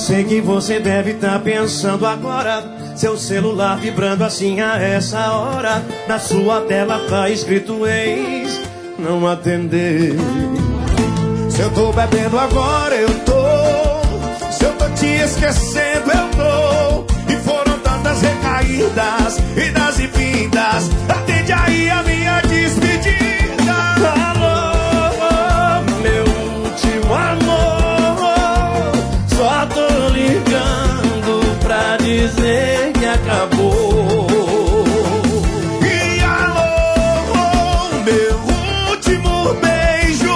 sei que você deve estar pensando agora. Seu celular vibrando assim a essa hora. Na sua tela tá escrito ex, não atender. Se eu tô bebendo agora, eu tô. Se eu tô te esquecendo, eu tô. E foram tantas recaídas, idas e vindas. Atende aí a minha despedida. Alô, meu último amor. Só tô ligando pra dizer que acabou. E alô, meu último beijo.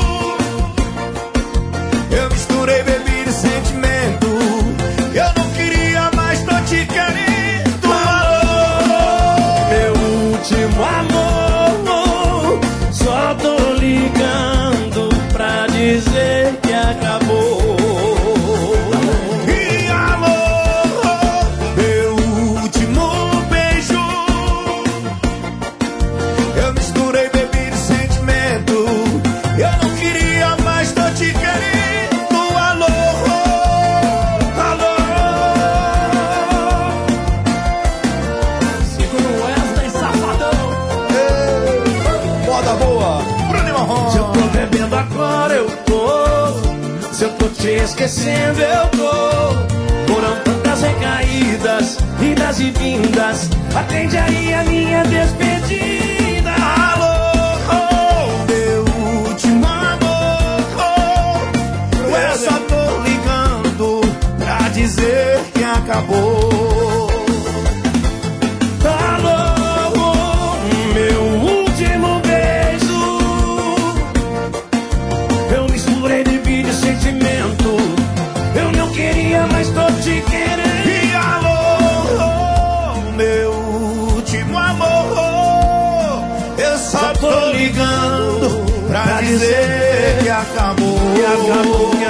Eu misturei bebida e sentimento. Eu não queria mais, tô te querendo. Alô, meu último amor. Só tô ligando pra dizer que acabou. E alô, meu último beijo. Eu misturei bebida e sentimento. Eu não queria mais, tô te querendo. Alô, alô. Segura esta e safadão. Moda boa, Bruno e Marrom. Se eu tô bebendo agora, eu tô. Se eu tô te esquecendo, eu tô. Foram tantas recaídas, idas e vindas. Atende aí a minha despedida. Alô, meu último amor. Eu só tô ligando pra dizer que acabou. Alô, meu último beijo. Eu misturei bebida e sentimento. Eu não queria, mas tô te querendo. E alô, meu último amor. Eu só tô ligando pra dizer que acabou. Que acabou.